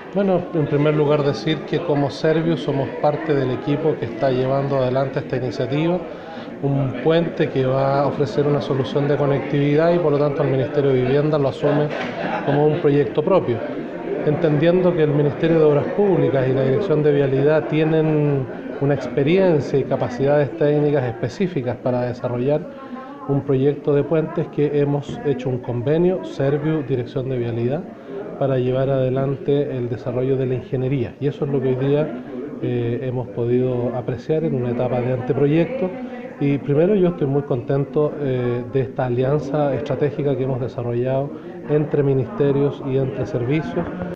Bueno, en primer lugar decir que como Servius somos parte del equipo que está llevando adelante esta iniciativa, un puente que va a ofrecer una solución de conectividad y por lo tanto el Ministerio de Vivienda lo asume como un proyecto propio, entendiendo que el Ministerio de Obras Públicas y la Dirección de Vialidad tienen una experiencia y capacidades técnicas específicas para desarrollar un proyecto de puentes que hemos hecho un convenio, Servius, Dirección de Vialidad, para llevar adelante el desarrollo de la ingeniería. Y eso es lo que hoy día hemos podido apreciar en una etapa de anteproyecto. Y primero yo estoy muy contento de esta alianza estratégica que hemos desarrollado entre ministerios y entre servicios.